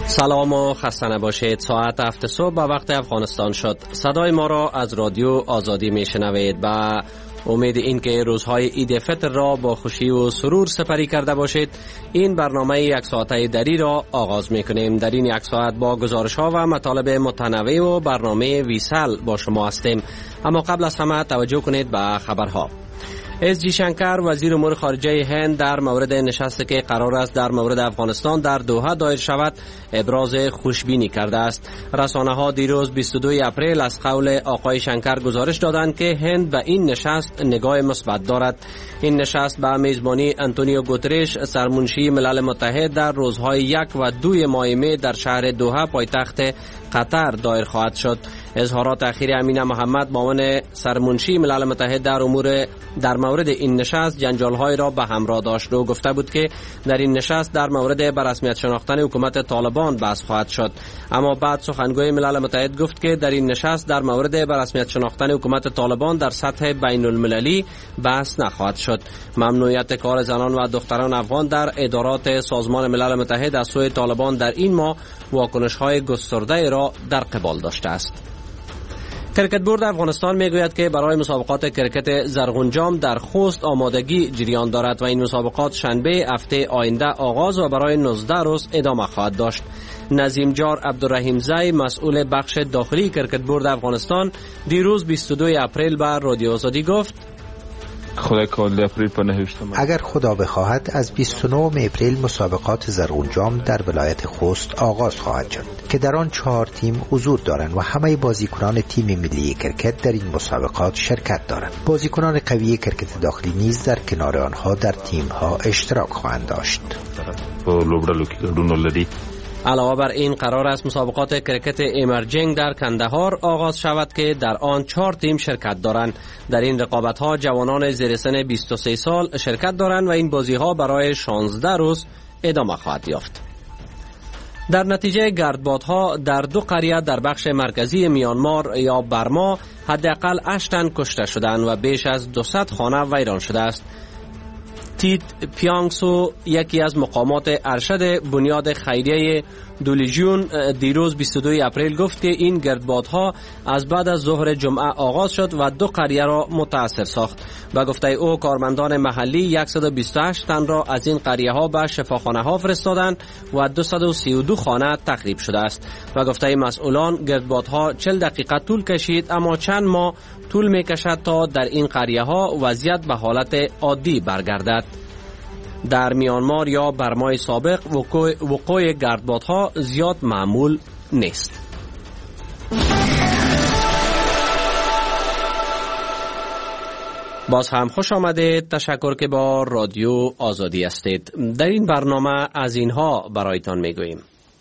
سلام و خسته نباشید. ساعت 7 صبح به وقت افغانستان شد. صدای ما را از رادیو آزادی میشنوید. با امید اینکه روزهای عید فطر را با خوشی و سرور سپری کرده باشید، این برنامه یک ساعته دری را آغاز میکنیم. در این یک ساعت با گزارش ها و مطالب متنوع و برنامه ویسال با شما هستیم. اما قبل از همه توجه کنید به خبرها. اس جی شنکر وزیر امور خارجه هند در مورد نشستی که قرار است در مورد افغانستان در دوحه دایر شود ابراز خوشبینی کرده است. رسانه ها دیروز 22 اپریل از قول آقای شنکر گزارش دادند که هند به این نشست نگاه مثبت دارد. این نشست به میزبانی انتونیو گوترش سرمنشی ملل متحد در روزهای 1 و 2 ماه می در شهر دوحه پایتخت قطر دایر خواهد شد. اظهارات اخیر امینه محمد معاون سرمنشی ملل متحد در مورد این نشست جنجال‌های را به همراه داشت و گفته بود که در این نشست در مورد به رسمیت شناختن حکومت طالبان بحث خواهد شد. اما بعد سخنگوی ملل متحد گفت که در این نشست در مورد به رسمیت شناختن حکومت طالبان در سطح بین المللی بحث نخواهد شد. ممنوعیت کار زنان و دختران افغان در ادارات سازمان ملل متحد از سوی طالبان در این ماه واکنش‌های گسترده را در قبال داشته است. کرکت بورد افغانستان میگوید که برای مسابقات کرکت زرغونجام در خوست آمادگی جریان دارد و این مسابقات شنبه هفته آینده آغاز و برای 19 روز ادامه خواهد داشت. نظیم جار عبدالرحیم زی مسئول بخش داخلی کرکت بورد افغانستان دیروز 22 اپریل به رادیو آزادی گفت: اگر خدا بخواهد از 29 اپریل مسابقات زرغونجام در ولایت خوست آغاز خواهد شد که در آن 4 تیم حضور دارند و همه بازیکنان تیم ملی کرکت در این مسابقات شرکت دارند. بازیکنان قوی کرکت داخلی نیز در کنار آنها در تیم‌ها اشتراک خواهند داشت. علاوه بر این قرار است مسابقات کرکت ایمرجینگ در کندهار آغاز شود که در آن 4 تیم شرکت دارند. در این رقابت‌ها جوانان زیر سن 23 سال شرکت دارند و این بازی‌ها برای 16 روز ادامه خواهد یافت. در نتیجه گردبادها در 2 قریه در بخش مرکزی میانمار یا برما حداقل 8 تن کشته شدند و بیش از 200 خانه ویران شده است. تیت پیانگسو یکی از مقامات ارشد بنیاد خیریه دولیجون دیروز 22 اپریل گفت که این گردبادها از بعد از ظهر جمعه آغاز شد و 2 قریه را متاثر ساخت. و گفته او کارمندان محلی 128 تن را از این قریه ها به شفاخانه ها فرستادند و 232 خانه تخریب شده است. و گفته مسئولان گردبادها 40 دقیقه طول کشید اما چند ماه طول می کشد تا در این قریه ها وضعیت به حالت عادی برگردد. در میانمار یا برمای سابق وقوع گردبادها زیاد معمول نیست. باز هم خوش آمدید. تشکر که با رادیو آزادی هستید. در این برنامه از اینها برایتان میگوییم: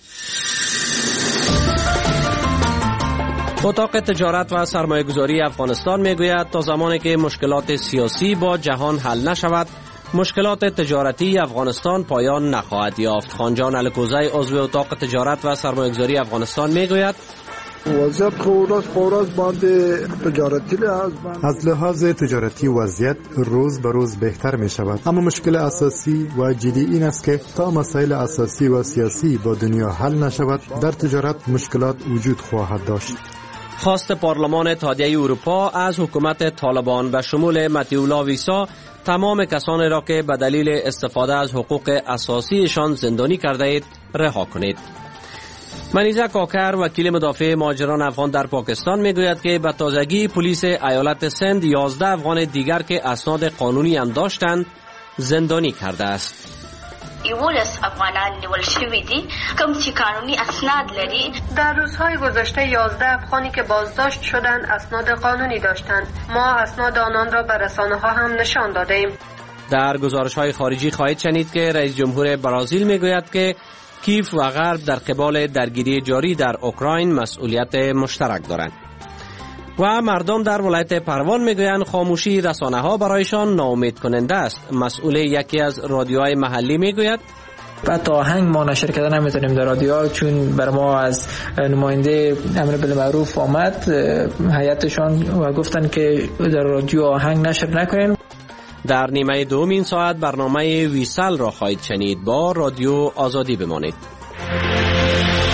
اتاق تجارت و سرمایه‌گذاری افغانستان میگوید تا زمانی که مشکلات سیاسی با جهان حل نشود مشکلات تجارتی افغانستان پایان نخواهد یافت. خانجان الکوزی عضو اتاق تجارت و سرمایه‌گذاری افغانستان میگوید: وضعیت خورد باند تجارتی از لحاظ تجارتی وضعیت روز به روز بهتر می شود، اما مشکل اساسی و جدی این است که تا مسائل اساسی و سیاسی با دنیا حل نشود در تجارت مشکلات وجود خواهد داشت. خواست پارلمان اتحادیه اروپا از حکومت طالبان به شمول متیولا ویسا تمام کسانی را که به دلیل استفاده از حقوق اساسیشان زندانی کرده اید رها کنید. منیزه کاکر وکیل مدافع مهاجران افغان در پاکستان میگوید که به تازگی پلیس ایالت سند 11 افغان دیگر که اسناد قانونی هم داشتند زندانی کرده است. 11 افغانان نیول شوی دي کوم چې قانوني اسناد لري. در روزهای گذشته 11 افغانی که بازداشت شدند اسناد قانونی داشتند. ما اسناد آنان را به رسانه‌ها هم نشان دادیم. در گزارش‌های خارجی خواهید شنید که رئیس جمهور برزیل میگوید که کیف و غرب در قبال درگیری جاری در اوکراین مسئولیت مشترک دارند. و مردم در ولایت پروان میگویند خاموشی رسانه‌ها برایشان ناامید کننده است. مسئول یکی از رادیوهای محلی میگوید: حتی آهنگ ما نشر کردن نمیتونیم در رادیوها، چون بر ما از نماینده امر بالمعروف آمد هیئتشان و گفتن که در رادیو آهنگ نشر نکنین. در نیمه دوم این ساعت برنامه ویسال را خواهید شنید. با رادیو آزادی بمانید.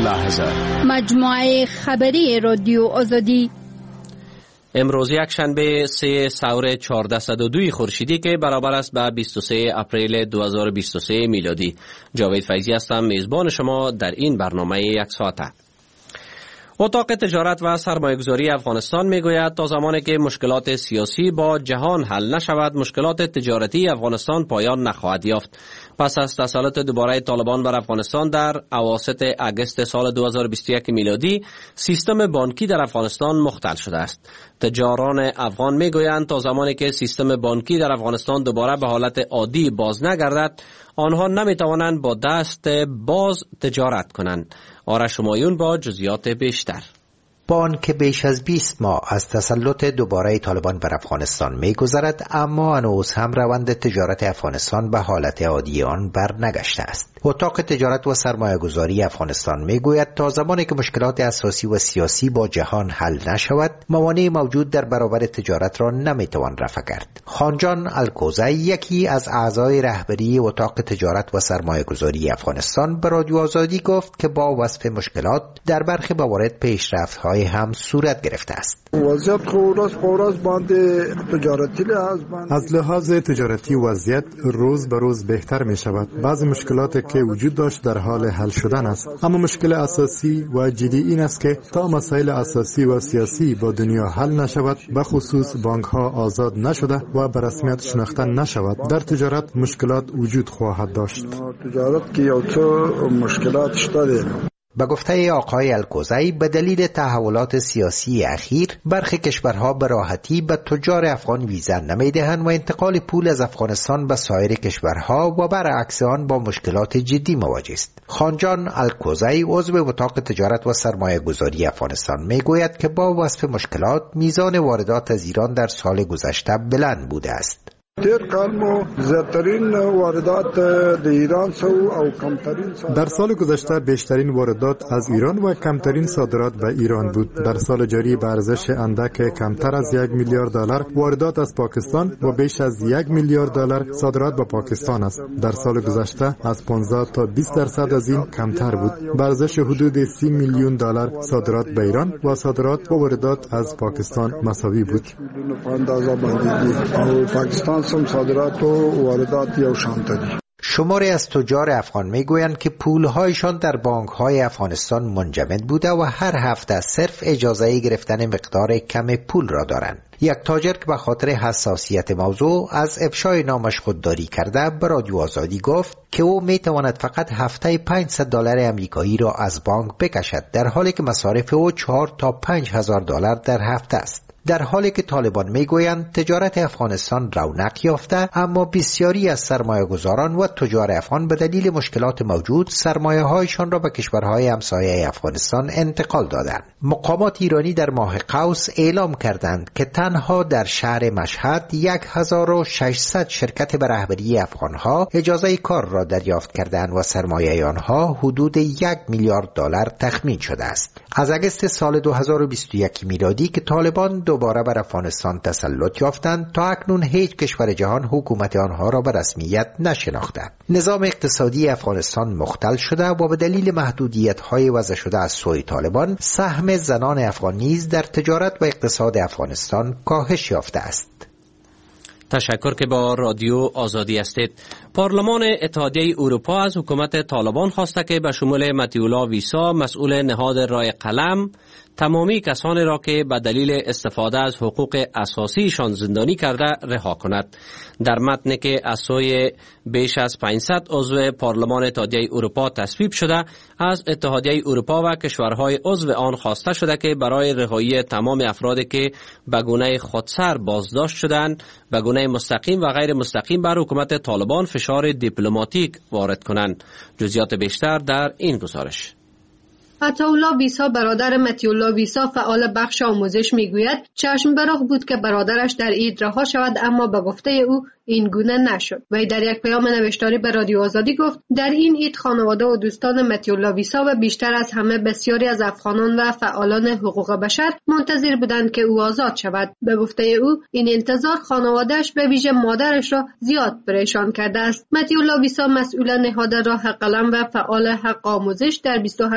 لحظه. مجموعه خبری رادیو آزادی. امروز یک شنبه 3 سور 1402 خورشیدی که برابر است به 23 اپریل 2023 میلادی. جاوید فیضی هستم، میزبان شما در این برنامه یک ساعته. اتاق تجارت و سرمایه‌گذاری افغانستان میگوید تا زمانی که مشکلات سیاسی با جهان حل نشود، مشکلات تجارتی افغانستان پایان نخواهد یافت. پس از تسلط دوباره طالبان بر افغانستان در اواسط اگست سال 2021 میلادی، سیستم بانکی در افغانستان مختل شده است. تجاران افغان میگویند تا زمانی که سیستم بانکی در افغانستان دوباره به حالت عادی باز نگردد، آنها نمیتوانند با دست باز تجارت کنند. آرش همایون با جزئیات بیشتر. بانک بیش از 20 ماه از تسلط دوباره طالبان بر افغانستان می‌گذرد، اما هنوز هم روند تجارت افغانستان به حالت عادی آن بر نگشته است. اتاق تجارت و سرمایه‌گذاری افغانستان میگوید تا زمانی که مشکلات اساسی و سیاسی با جهان حل نشود، موانع موجود در برابر تجارت را نمیتوان رفع کرد. خانجان الکوزی، یکی از اعضای رهبری اتاق تجارت و سرمایه‌گذاری افغانستان، به رادیو آزادی گفت که با وصف مشکلات در برخی موارد پیشرفت‌های هم صورت گرفته است. وضعیت از لحاظ تجارتی وضعیت روز به روز بهتر می شود. بعضی مشکلات که وجود داشت در حال حل شدن است، اما مشکل اساسی و جدی این است که تا مسائل اساسی و سیاسی با دنیا حل نشود، به خصوص بانک ها آزاد نشده و به رسمیت شناخته نشود، در تجارت مشکلات وجود خواهد داشت. تجارت که یو څه مشکلات شته. به گفته آقای الکوزی، به دلیل تحولات سیاسی اخیر برخی کشورها به راحتی به تجار افغان ویزا نمیدهند و انتقال پول از افغانستان به سایر کشورها و برعکس آن با مشکلات جدی مواجه است. خانجان الکوزی، عضو اتاق تجارت و سرمایه گذاری افغانستان، میگوید که با وصف مشکلات میزان واردات از ایران در سال گذشته بلند بوده است. در سال گذشته بیشترین واردات از ایران و کمترین صادرات به ایران بود. در سال جاری به ارزش اندک کمتر از 1 میلیارد دلار واردات از پاکستان و بیش از 1 میلیارد دلار صادرات به پاکستان است. در سال گذشته از 15 تا 20% از این کمتر بود. به ارزش حدود 30 میلیون دلار صادرات به ایران و صادرات و واردات از پاکستان مساوی بود. صادرات و واردات یو شان دي. شماری از تجار افغان میگویند که پولهایشان در بانک‌های افغانستان منجمد بوده و هر هفته صرف اجازه گرفتن مقدار کم پول را دارند. یک تاجر که به خاطر حساسیت موضوع از افشای نامش خودداری کرده به رادیو آزادی گفت که او میتواند فقط هفته $500 امریکایی را از بانک بکشد، در حالی که مصارف او 4 تا 5000 دلار در هفته است. در حالی که طالبان میگویند تجارت افغانستان رونق یافته، اما بسیاری از سرمایه‌گذاران و تجار افغان به دلیل مشکلات موجود سرمایه‌هایشان را به کشورهای همسایه افغانستان انتقال دادند. مقامات ایرانی در ماه قوس اعلام کردند که تنها در شهر مشهد 1600 شرکت به رهبری افغانها اجازه کار را دریافت کردند و سرمایه آنها حدود 1 میلیارد دلار تخمین شده است. از اگست سال 2021 میلادی که طالبان دوباره بر افغانستان تسلط یافتند، تا اکنون هیچ کشور جهان حکومت آنها را به رسمیت نشناخته. نظام اقتصادی افغانستان مختل شده و به دلیل محدودیت‌های وضع شده از سوی طالبان، سهم زنان افغان نیز در تجارت و اقتصاد افغانستان کاهش یافته است. تشکر که با رادیو آزادی هستید. پارلمان اتحادیه اروپا از حکومت طالبان خواسته که به شمول متیولا ویسا، مسئول نهاد رای قلم، تمامی کسانی را که به دلیل استفاده از حقوق اساسیشان زندانی کرده رها کند. در متنی که از سوی بیش از 500 عضو پارلمان اتحادیه اروپا تصویب شده، از اتحادیه اروپا و کشورهای عضو آن خواسته شده که برای رهایی تمام افرادی که به گونه خودسر بازداشت شدند، به گونه مستقیم و غیر مستقیم بر حکومت طالبان فشار دیپلماتیک وارد کنند. جزئیات بیشتر در این گزارش. عطاالله ویسا، برادر متیولا ویسا، فعال بخش آموزش، میگوید چشم براق بود که برادرش در اید رها شود، اما به گفته او این گونه نشد. وی در یک پیام نوشتاری به رادیو آزادی گفت در این اید خانواده و دوستان متیولا ویسا و بیشتر از همه بسیاری از افغانان و فعالان حقوق بشر منتظر بودند که او آزاد شود. به گفته او این انتظار خانواده‌اش به ویژه مادرش را زیاد پریشان کرده است. متیولا ویسا، مسئول نهاد راه قلم و فعال حق آموزش، در 28 ماه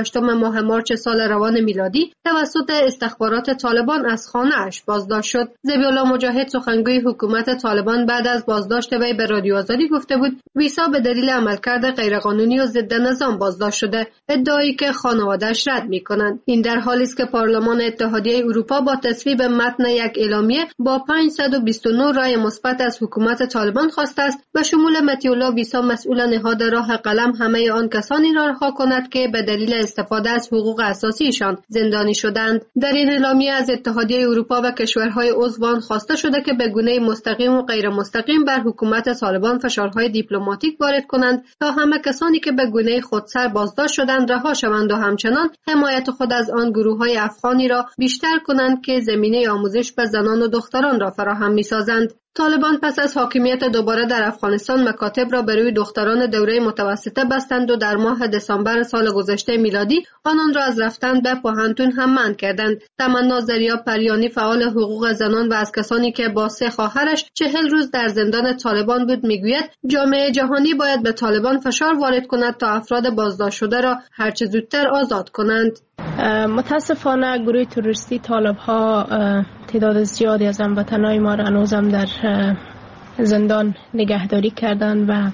ماه مارچ سال روان میلادی توسط استخبارات طالبان از خانه‌اش بازداشت شد. ذبیح‌الله مجاهد سخنگوی حکومت طالبان بعد از بازداشت وی به رادیو آزادی گفته بود ویسا به دلیل عملکرد غیرقانونی و ضد نظام بازداشت شده، ادعایی که خانواده‌اش رد می‌کنند. این در حالی است که پارلمان اتحادیه اروپا با تصویب متن یک اعلامیه با 529 رای مثبت از حکومت طالبان خواسته است به شمول مطیع‌الله ویسا مسئول نهاد راه قلم همه آن کسانی را رها کند که به دلیل استفاده از حقوق اساسیشان زندانی شدند. در این اعلامیه از اتحادیه اروپا و کشورهای عضو آن خواسته شده که به گونه مستقیم و غیر مستقیم بر حکومت طالبان فشارهای دیپلماتیک وارد کنند تا همه کسانی که به گونه خودسر بازداشت شدند رها شوند و همچنان حمایت خود از آن گروه‌های افغانی را بیشتر کنند که زمینه آموزش به زنان و دختران را فراهم می‌سازند. طالبان پس از حاکمیت دوباره در افغانستان مکاتب را به روی دختران دوره متوسطه بستند و در ماه دسامبر سال گذشته میلادی آنان را از رفتن به پوهنتون هم منع کردند. تمنا زریا پریانی فعال حقوق زنان و از کسانی که با 3 خواهرش 40 روز در زندان طالبان بود میگوید جامعه جهانی باید به طالبان فشار وارد کند تا افراد بازداشت شده را هرچه زودتر آزاد کنند. متاسفانه گروه تروریستی طالب‌ها تعداد زیادی از هموطنان ما را هنوزم در زندان نگهداری کردند و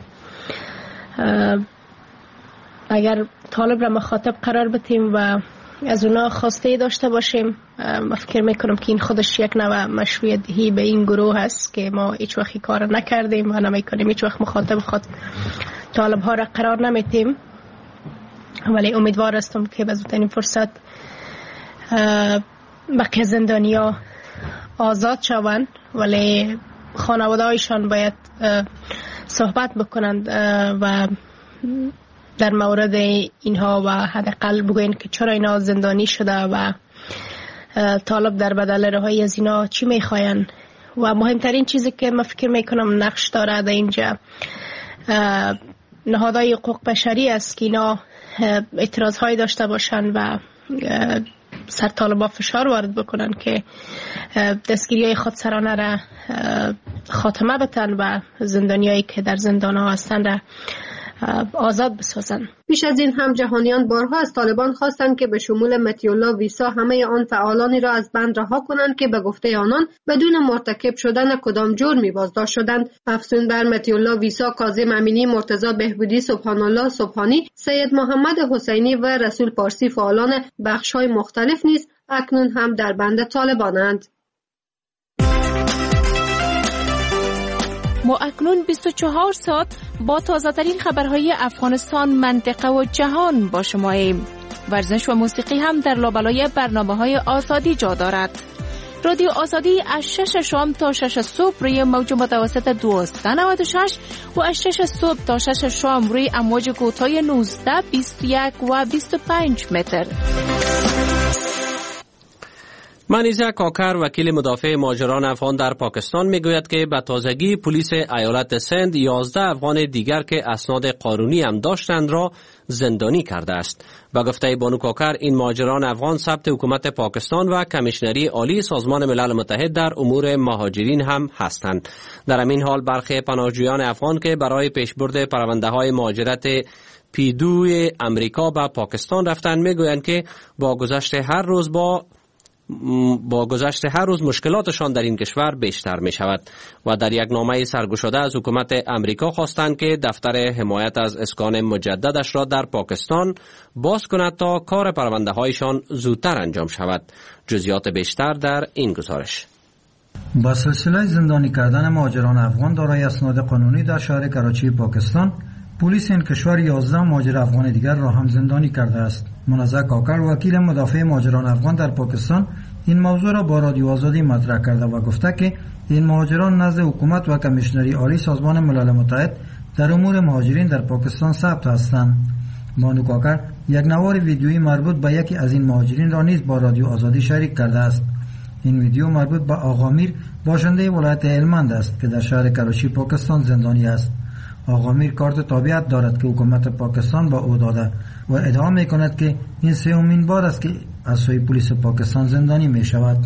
اگر طالب را مخاطب قرار بدیم و از اونا خواسته داشته باشیم، من فکر میکنم که این خودش یک نوع مشروعیت دهی به این گروه هست که ما هیچ وقت کار نکردیم و نمیکنیم، هیچ وقت مخاطب طالب ها را قرار نمیتیم. ولی امیدوار هستم که به زودترین فرصت بقیه زندانیا آزاد شوند، ولی خانواده هایشان باید صحبت بکنند و در مورد اینها و حداقل بگوین که چرا اینا زندانی شده و طالب در بدل رهایی از اینا چی میخواین. و مهمترین چیزی که من فکر میکنم نقش داره در اینجا نهادهای حقوق بشری است که اینا اعتراض هایی داشته باشن و سر طالبا فشار وارد بکنن که دستگیری های خودسرانه را خاتمه بدن و زندانیایی که در زندان ها هستن را آزاد بسازن. پیش از این هم جهانیان بارها از طالبان خواستند که به شمول مطیع‌الله ویسا همه آن فعالانی را از بند رها کنند که به گفته آنان بدون مرتکب شدن کدام جرمی بازداشت شدند. افزون بر مطیع‌الله ویسا، کاظم امینی، مرتضی بهبودی، سبحان الله سبحانی، سید محمد حسینی و رسول پارسی فعالان بخش‌های مختلف نیز اکنون هم در بند طالبانند. ما اکنون 24 ساعت با تازه‌ترین خبرهای افغانستان، منطقه و جهان با شماییم. ورزش و موسیقی هم در لابلای برنامه‌های آزادی جا دارد. رادیو آزادی از 6 شام تا 6 صبح روی موج متوسط 1296 و از 6 صبح تا 6 شام روی امواج کوتاه 19، 21 و 25 متر. منیزه کاکر، وکیل مدافع مهاجران افغان در پاکستان، میگوید که به تازگی پلیس ایالت سند 11 افغان دیگر که اسناد قانونی هم داشتند را زندانی کرده است. به گفته بانو کاکر، این مهاجران افغان ثبت حکومت پاکستان و کمیشنری عالی سازمان ملل متحد در امور مهاجرین هم هستند. در همین حال برخی پناهجویان افغان که برای پیشبرد پرونده‌های مهاجرت P2 امریکا به پاکستان رفتند میگویند که با گذشت هر روز مشکلاتشان در این کشور بیشتر می شود و در یک نامه سرگشاده از حکومت امریکا خواستند که دفتر حمایت از اسکان مجددش را در پاکستان باز کند تا کار پرونده هایشان زودتر انجام شود. جزئیات بیشتر در این گزارش. با سلسله زندانی کردن مهاجران افغان دارای اسناد قانونی در شهر کراچی پاکستان، پلیس این کشور 11 مهاجر افغان دیگر را هم زندانی کرده است. منازع کاکر، وکیل مدافع مهاجران افغان در پاکستان، این موضوع را با رادیو آزادی مطرح کرده و گفته که این مهاجران نزد حکومت و کمیشنری عالی سازمان ملل متحد در امور مهاجرین در پاکستان ثبت هستند. بانو کاکر یک نوار ویدیویی مربوط به یکی از این مهاجرین را نیز با رادیو آزادی شریک کرده است. این ویدیو مربوط به آقا میر، باشنده ولایت هلمند است که در شهر کراچی پاکستان زندانی است. آقا میر کارت تابعیت دارد که حکومت پاکستان با او داده و ادعا می کند که این سومین بار است که از سوی پلیس پاکستان زندانی می شود.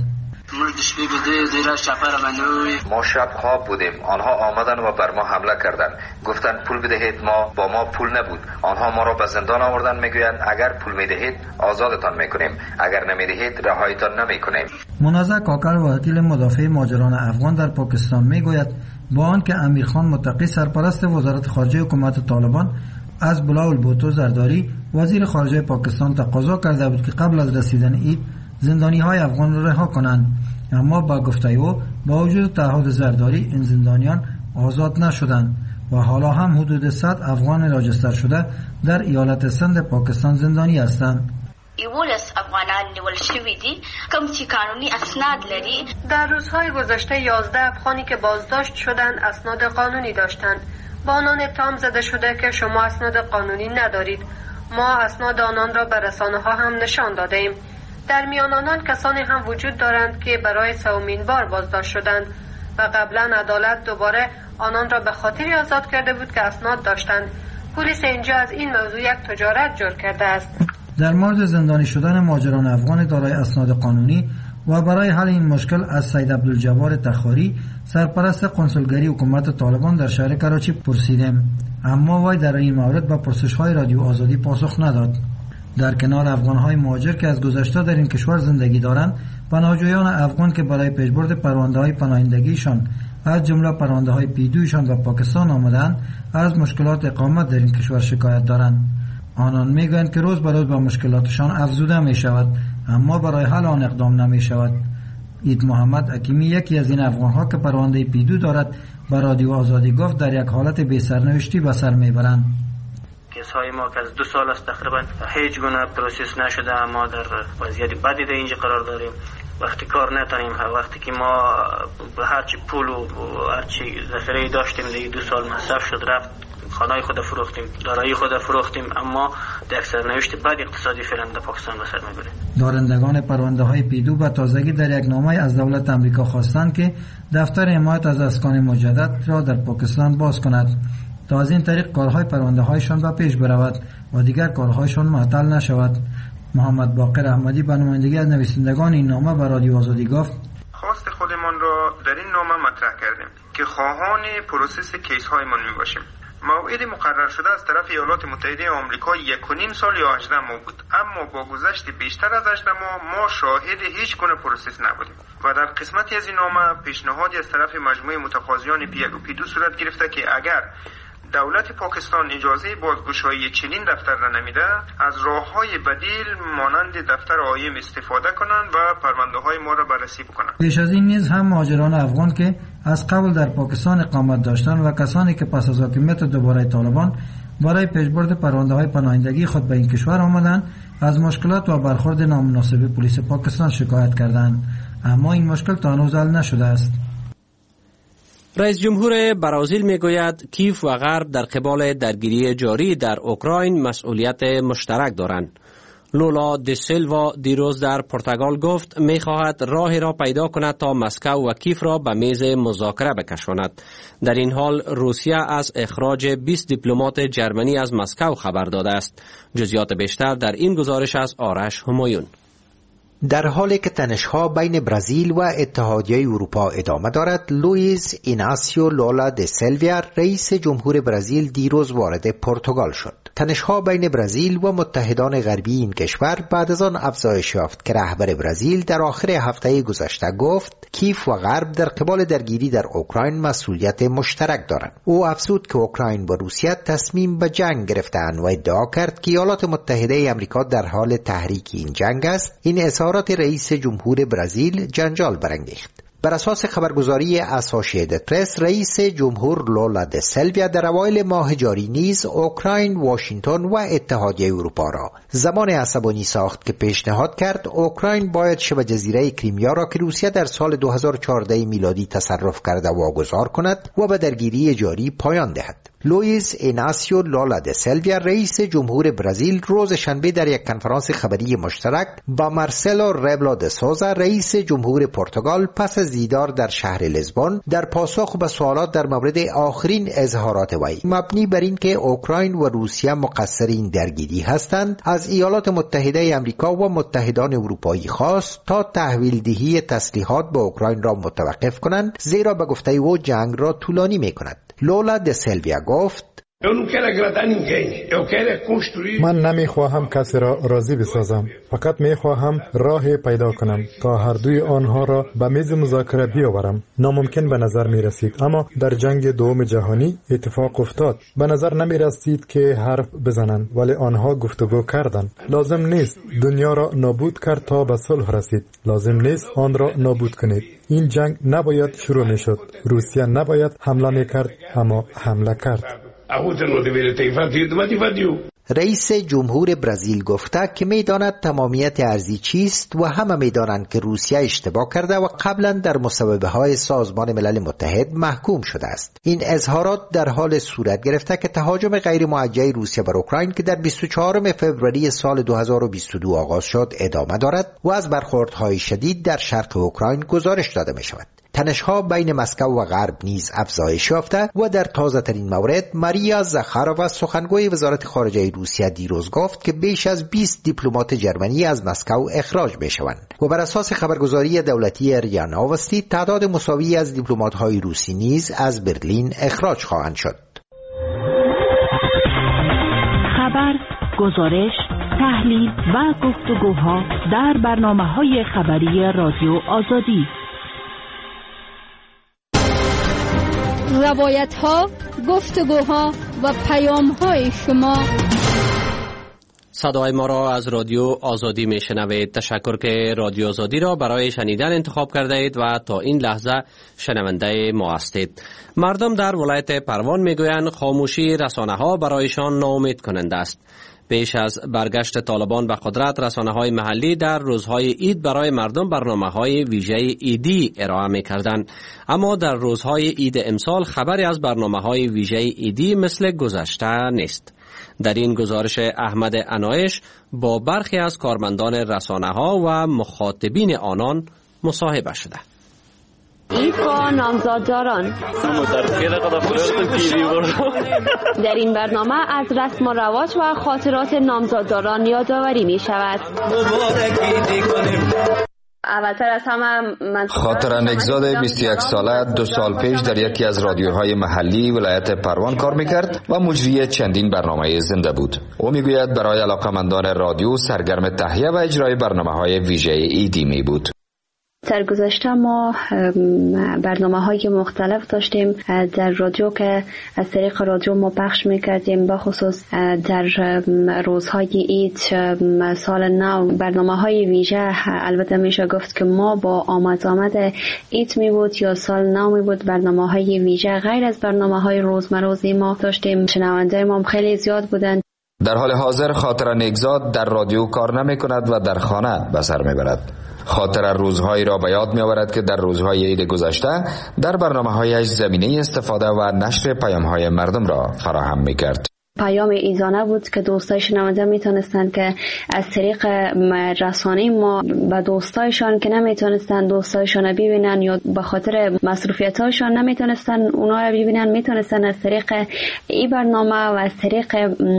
ما شب خواب بودیم، آنها آمدن و بر ما حمله کردند. گفتند پول بدهید، ما با ما پول نبود. آنها ما را به زندان آوردن، میگویند اگر پول میدهید آزادتان میکنیم، اگر نمیدهید رهایتان نمیکنیم. منازع کاکر وکیل مدافع مهاجران افغان در پاکستان میگوید با آنکه امیرخان متقی سرپرست وزارت خارجه حکومت طالبان از بلاول بوتو زرداری وزیر خارجه پاکستان تقاضا کرده بود که قبل از رسیدن عید زندانی های افغان را رها کنند، اما با گفته او با وجود تعهد زرداری این زندانیان آزاد نشدند و حالا هم حدود 100 افغان راجستر شده در ایالت سند پاکستان زندانی هستند. ایولس افغانان نیول شوی دي کوم چې قانوني اسناد لري. در روزهای گذشته 11 افغانی که بازداشت شدند اسناد قانونی داشتند. با آنان اتهام زده شده که شما اسناد قانونی ندارید. ما اسناد آنان را به رسانه‌ها هم نشان داده ایم. در میان آنان کسانی هم وجود دارند که برای سومین بار بازداشت شدند و قبلا عدالت دوباره آنان را به خاطری آزاد کرده بود که اسناد داشتند. پلیس اینجا از این موضوع یک تجارت جور کرده است. در مورد زندانی شدن مهاجران افغان دارای اسناد قانونی و برای حل این مشکل از سید عبدالجبار تخاری سرپرست کنسولگری حکومت طالبان در شهر کراچی پرسیدیم، اما وی در این مورد به پرسش‌های رادیو آزادی پاسخ نداد. در کنار افغان‌های مهاجر که از گذشته در این کشور زندگی دارند، پناهجویان افغان که برای پیشبرد پرونده‌های پناهندگیشان از جمله پرونده‌های پیدویشان به پاکستان آمدند از مشکلات اقامت در این کشور شکایت دارند. آنان میگویند که روز به روز با مشکلاتشان افزوده می شود، اما برای حل آن اقدام نمی شود. اید محمد حکیمی یکی از این افغان‌ها که پرونده پیدو دارد به رادیو آزادی گفت در یک حالت بی سرنوشتی به سر میبرند. کیس‌های ما که از 2 سال است تقریبا هیچ گونه پروسس نشده، اما در وضعیت بدی در اینجا قرار داریم. وقتی کار نتونیم، وقتی که ما هرچی پول و هرچی ذخیره داشتیم در 2 سال مصرف شد رفت، خانه خود فروختیم، دارایی خود فروختیم، اما در سرنوشت بد اقتصادی فعلا در پاکستان به سر میبریم. دارندگان پرونده های پیدو به تازگی در یک نامه از دولت امریکا خواستند که دفتر حمایت از اسکان مجدد را در پاکستان باز کند تا از این طریق کارهای پرونده هایشان به پیش برود و دیگر کارهایشان معطل نشود. محمد باقر احمدی به نمایندگی از نویسندگان این نامه به رادیو آزادی گفت: خواست خودمان را در این نامه مطرح کردیم که خواهان پروسس کیس هایمان میباشیم. موعد مقرر شده از طرف ایالات متحده آمریکا 1.5 سال یا 18 ماه بود، اما با گذشت بیشتر از 18 ماه ما شاهد هیچ گونه پروسس نبودیم و در قسمتی از این نامه پیشنهادی از طرف مجموعه متقاضیان پی1 و پی2 صورت گرفته که اگر دولت پاکستان اجازه بازگشایی چنین دفتر را نمیده، از راه‌های بدیل مانند دفتر آیم استفاده کنند و پرونده‌های ما را بررسی بکنند. پیش از این نیز هم مهاجران افغان که از قبل در پاکستان اقامت داشتند و کسانی که پس از حاکمیت دوباره طالبان برای پیشبرد پرونده‌های پناهندگی خود به این کشور آمدند، از مشکلات و برخورد نامناسب پلیس پاکستان شکایت کردند، اما این مشکل تا هنوز حل نشده است. رئیس جمهور برازیل میگوید کیف و غرب در قبال درگیری جاری در اوکراین مسئولیت مشترک دارند. لولا دی سیلوا دیروز در پرتغال گفت میخواهد راهی را پیدا کند تا مسکو و کیف را به میز مذاکره بکشاند. در این حال روسیه از اخراج 20 دیپلمات جرمنی از مسکو خبر داده است. جزئیات بیشتر در این گزارش از آرش همایون. در حالی که تنش‌ها بین برزیل و اتحادیه اروپا ادامه دارد، لوئیز ایناسیو لولا د سیلوا رئیس جمهور برزیل دیروز وارد پرتغال شد. تنش‌ها بین برزیل و متحدان غربی این کشور بعد از آن افزایش یافت که رهبر برزیل در آخر هفته گذشته گفت کیف و غرب در قبال درگیری در اوکراین مسئولیت مشترک دارند. او افزود که اوکراین و روسیه تصمیم به جنگ گرفتند و ادعا کرد که ایالات متحده آمریکا در حال تحریک این جنگ است. این اظهارات رئیس جمهور برزیل جنجال برانگیخت. بر اساس خبرگزاری اسوسییتد پرس، رئیس جمهور لولا د سیلوا در اوایل ماه جاری نیز اوکراین، واشنگتن و اتحادیه اروپا را زمان عصبانی ساخت که پیشنهاد کرد اوکراین باید شبه جزیره کریمیا را که روسیه در سال 2014 میلادی تصرف کرده واگذار کند و به درگیری جاری پایان دهد. لوئیس ایناسیو لولا د سیلویا رئیس جمهور برزیل روز شنبه در یک کنفرانس خبری مشترک با مارسلو ریبلو د سوزا رئیس جمهور پرتغال پس از دیدار در شهر لیسبون در پاسخ به سوالات در مورد آخرین اظهارات وی مبنی بر این که اوکراین و روسیه مقصرین درگیری هستند از ایالات متحده آمریکا و متحدان اروپایی خواست تا تحویل دهی تسلیحات به اوکراین را متوقف کنند، زیرا به گفته او جنگ را طولانی می‌کند. لولا د سیلویا گفت من نمیخواهم کسی را راضی بسازم، فقط میخواهم راه پیدا کنم تا هر دوی آنها را به میز مذاکره بیاورم. ناممکن به نظر میرسید، اما در جنگ دوم جهانی اتفاق افتاد. به نظر نمیرسید که حرف بزنند، ولی آنها گفتگو کردند. لازم نیست دنیا را نابود کرد تا به صلح رسید. لازم نیست آن را نابود کنید. این جنگ نباید شروع میشد. روسیه نباید حمله میکرد، اما حمله کرد. رئیس جمهور برزیل گفته که میداند تمامیت ارضی چیست و همه میدانند که روسیه اشتباه کرده و قبلا در مصوبه های سازمان ملل متحد محکوم شده است. این اظهارات در حال صورت گرفته که تهاجم غیر موجه روسیه بر اوکراین که در 24 فوریه سال 2022 آغاز شد ادامه دارد و از برخوردهای شدید در شرق اوکراین گزارش داده می شود. تنش‌ها بین مسکو و غرب نیز افزایش یافته و در تازه ترین مورد ماریا زاخارووا سخنگوی وزارت خارجه روسیه دیروز گفت که بیش از 20 دیپلمات جرمنی از مسکو اخراج می‌شوند و بر اساس خبرگزاری دولتی ریا نووستی تعداد مساوی از دیپلمات‌های روسی نیز از برلین اخراج خواهند شد. خبر، گزارش، تحلیل و گفتگوها در برنامه‌های خبری رادیو آزادی. روایت‌ها، گفتگوها و پیام‌های شما. صدای ما را از رادیو آزادی میشنوید. تشکر که رادیو آزادی را برای شنیدن انتخاب کرده اید و تا این لحظه شنونده ما هستید. مردم در ولایت پروان میگویند خاموشی رسانه‌ها برایشان ناامید کننده است. پیش از برگشت طالبان به قدرت، رسانه‌های محلی در روزهای عید برای مردم برنامه‌های ویژه عیدی ارائه می‌کردند، اما در روزهای عید امسال خبری از برنامه‌های ویژه عیدی مثل گذشته نیست. در این گزارش احمد عنایش با برخی از کارمندان رسانه‌ها و مخاطبین آنان مصاحبه شده. عید با نامزادداران. در این برنامه از رسم و رواج و خاطرات نامزادداران یادآوری می شود. اولتر از همه من خاطر نگزاد 21 ساله 2 سال پیش در یکی از رادیوهای محلی ولایت پروان کار میکرد و مجری چندین برنامه زنده بود. او میگوید برای علاقمندان رادیو سرگرم تهیه و اجرای برنامه‌های ویژه عیدی می بود. در گذشته ما برنامه‌های مختلف داشتیم در رادیو که از طریق رادیو ما پخش می‌کردیم، به خصوص در روزهای عید، سال نو. برنامه‌های ویژه البته میشه گفت که ما با آمد عید می بود یا سال نو می بود. برنامه‌های ویژه غیر از برنامه‌های روزمروزی ما داشتیم. شنونده ما خیلی زیاد بودند. در حال حاضر خاطر نگزاد در رادیو کار نمی کند و در خانه به سر می برد. خاطر روزهایی را به یاد می آورد که در روزهای عید گذشته در برنامه‌هایش زمینه استفاده و نشر پیام‌های مردم را فراهم می کرد. پیام ایزانه بود که دوستای شنونده میتونستن که از طریق رسانه ما به دوستایشان که نمیتونستن دوستایشان ببینن یا به خاطر مصروفیت‌هاشون نمیتونستن اونا را ببینن، میتونستن از طریق این برنامه و از طریق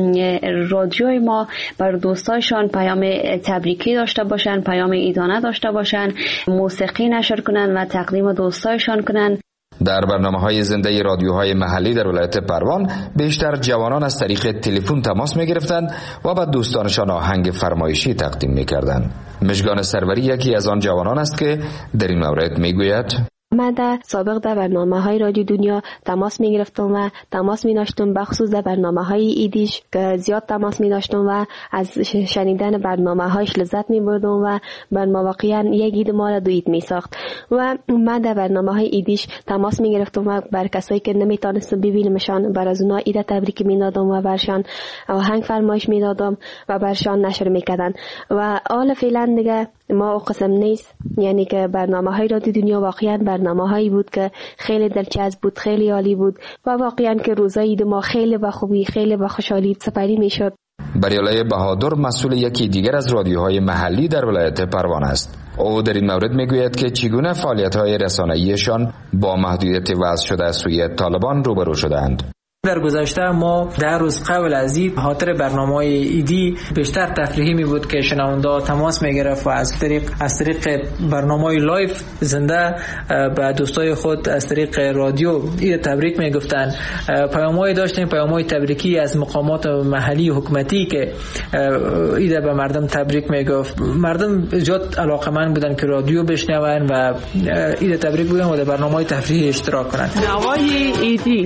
رادیوی ما بر دوستایشان پیام تبریکی داشته باشن، پیام ایزانه داشته باشن، موسیقی نشر کنن و تقدیم دوستایشان کنن. در برنامه‌های زنده رادیوهای محلی در ولایت پروان بیشتر جوانان از طریق تلفن تماس می‌گرفتند و به دوستانشان آهنگ فرمایشی تقدیم می‌کردند. مژگان سروری یکی از آن جوانان است که در این مورد می‌گوید: من در سابق در برنامه‌های رادیو دنیا تماس می‌گرفتم و تماس می‌داشتم، بخصوص در برنامه‌های ایدیش که زیاد تماس می‌داشتم و از شنیدن برنامه‌هایش لذت می‌بردم و برنامه واقعاً یک عید ما را دو عید می‌ساخت. و من در برنامه‌های ایدیش تماس می‌گرفتم و بر کسایی که نمی‌تونستم ببینمشان بر از اونها عید تبریک می‌دادم و برشان آهنگ فرمایش می‌دادم و برشان نشر می‌کردن. و حالا فعلا دیگه ما او قسم نیست. یعنی که برنامه‌های رادیو دنیا واقعا برنامه‌هایی بود که خیلی دلچسب بود، خیلی عالی بود و واقعا که روزای عید ما خیلی با خوبی، خیلی با خوشحالی سپری میشد. بریالای بهادر مسئول یکی دیگر از رادیوهای محلی در ولایت پروان است. او در این مورد میگوید که چگونه فعالیت‌های رسانه‌ایشان با محدودیت وضع شده از سوی طالبان روبرو شدند. در گذشته ما 10 روز قبل از این خاطر برنامه‌های ایدی بیشتر تفریحی می بود که شنونده تماس می گرفت و از طریق برنامه‌های لایو زنده به دوستای خود از طریق رادیو عید تبریک می گفتن. پیام‌های داشتیم، پیام‌های تبریکی از مقامات محلی حکومتی که عید به مردم تبریک می گفت. مردم زیاد علاقه‌مند بودن که رادیو بشنون و عید تبریک بگن و در برنامه‌های تفریحی اشتراک کنند. نوای ایدی،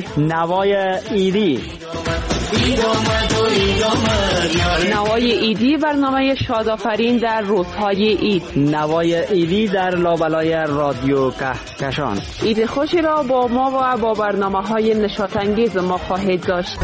نوای ایدی برنامه شادآفرین در روزهای عید. نوای ایدی در لابلای رادیو کهکشان. عید خوشی را با ما و با برنامه‌های نشاط‌انگیز ما خواهید داشت.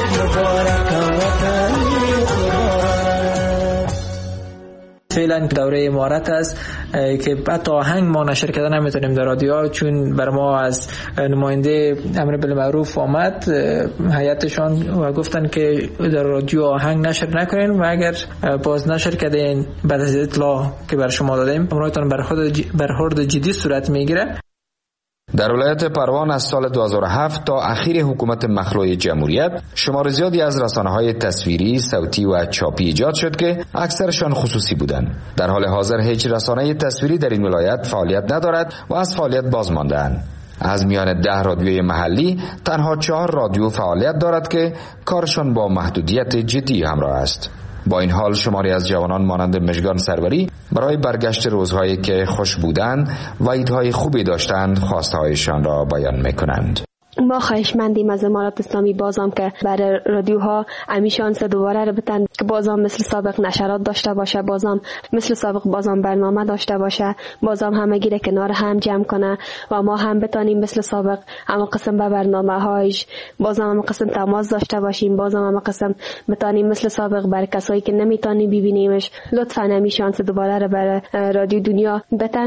فعلا دوره امارت است که حتی آهنگ ما نشر کردن نمیتونیم در رادیو، چون بر ما از نماینده امر بالمعروف آمد هیئتشان و گفتن که در رادیو آهنگ نشر نکنین و اگر باز نشر کردین بعد از اطلاع که بر شما دادیم امرایتان برخورد جدی صورت میگیره. در ولایت پروان از سال 2007 تا اخیر حکومت مخلوع جمهوریت شمار زیادی از رسانه‌های تصویری، صوتی و چاپی ایجاد شد که اکثرشان خصوصی بودند. در حال حاضر هیچ رسانه تصویری در این ولایت فعالیت ندارد و از فعالیت باز مانده‌اند. از میان 10 رادیوی محلی تنها 4 رادیو فعالیت دارد که کارشان با محدودیت جدی همراه است. با این حال شماری از جوانان مانند مژگان سروری برای برگشت روزهایی که خوش بودند و عیدهای خوبی داشتند خواستهایشان را بیان میکنند. ما خواهشمندیم از امارات اسلامی بازم که برای رادیوها امیشانس دوباره رو بتن که بازم مثل سابق نشرات داشته باشه، بازم مثل سابق بازم برنامه داشته باشه، بازم همه گیره کنار هم جمع کنه و ما هم بتانیم مثل سابق اما قسم به برنامه هایش بازم هم قسم تماس داشته باشیم، بازم هم قسم بتانیم مثل سابق برای کسایی که نمیتونی ببینیمش لطفاً امیشانس دوباره رو برای رادیو دنیا بتن.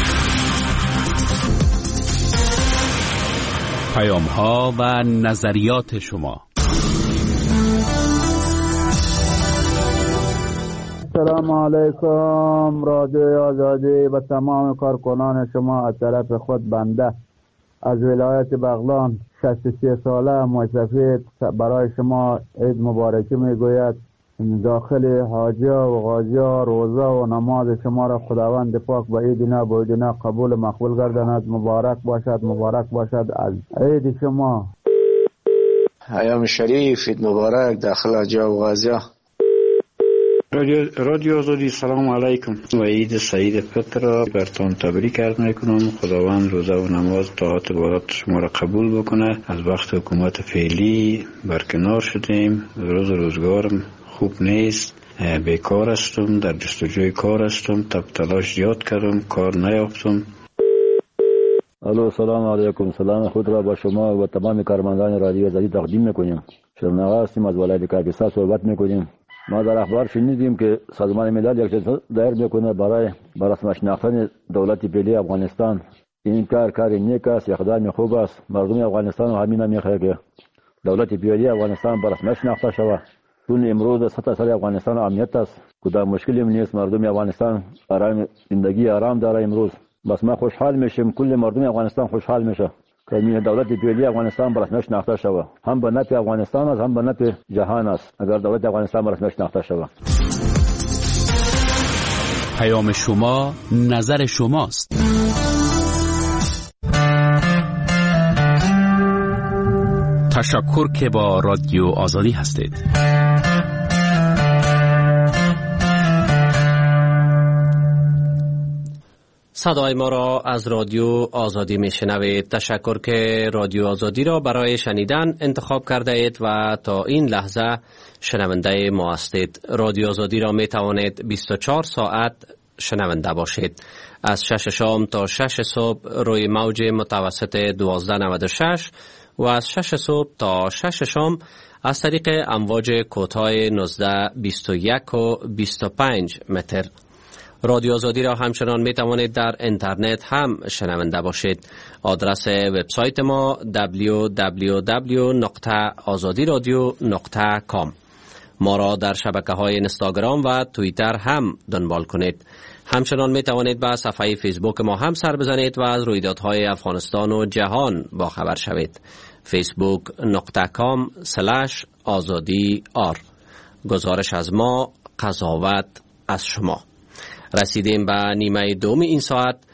پیام‌ها و نظریات شما. سلام علیکم رادیو آزادی و تمام کارکنان شما. از طرف خود بنده از ولایت بغلان 63 ساله موسفید برای شما عید مبارکی میگوید. داخل حاجا و غازیا روزه و نماز شما را خداوند پاک به عیدنا بودنا قبول مقبول گرداند. مبارک باشد، مبارک باشد از عید شما. ایام شریف عید مبارک داخل حاجا و غازیا. رادیو آزادی سلام علیکم و عید سعید فطر را برتان تبریک عرض میکنم. خداوند روزه و نماز طاعت عبادت شما را قبول بکنه. از وقت حکومت فعلی برکنار شدیم، روزگارم خوب نیست، بیکار هستم، در جستجوی کار هستم، تب تلاش زیاد کردم، کار نیافتم. الو سلام علیکم. سلام خود را با شما و تمام کارمندان رادیو آزادی تقدیم میکنیم. شرمنوار هستیم، از ولایت کاپیسا صحبت میکنیم. ما در اخبار شنیدیم که سازمان ملل یک چیز دایر میکنه برای رسم شناختن دولت فعلی افغانستان. این کار نیک است، اقدام خوب است. مردم افغانستان همین میخواد که دولت فعلی افغانستان به رسم شناخته شود. چون امروز سطح سر افغانستان امنیت است، کدام مشکلی نیست. مردم افغانستان زندگی آرام داره امروز. بس ما خوشحال میشیم، کل مردم افغانستان خوشحال میشه که این دولت فعلی افغانستان به رسمیت شناخته شود. هم به نفع افغانستان است، هم به نفع جهان است اگر دولت افغانستان به رسمیت شناخته شود. پیام شما نظر شماست. تشکر که با رادیو آزادی هستید. صدای ما را از رادیو آزادی میشنوید. تشکر که رادیو آزادی را برای شنیدن انتخاب کرده اید و تا این لحظه شنونده ما هستید. رادیو آزادی را می توانید 24 ساعت شنونده باشید. از 6 شام تا 6 صبح روی موج متوسط 1296 و از 6 صبح تا 6 شام از طریق امواج کوتاه 19 21 و 25 متر. رادیو آزادی را همچنان می توانید در اینترنت هم شنونده باشید. آدرس وبسایت ما www.azadiradio.com. ما را در شبکه‌های اینستاگرام و توییتر هم دنبال کنید. همچنان می توانید به صفحه فیسبوک ما هم سر بزنید و از رویدادهای افغانستان و جهان با خبر شوید. facebook.com/azadi.r. گزارش از ما، قضاوت از شما. رسیدیم به نیمه دوم این ساعت.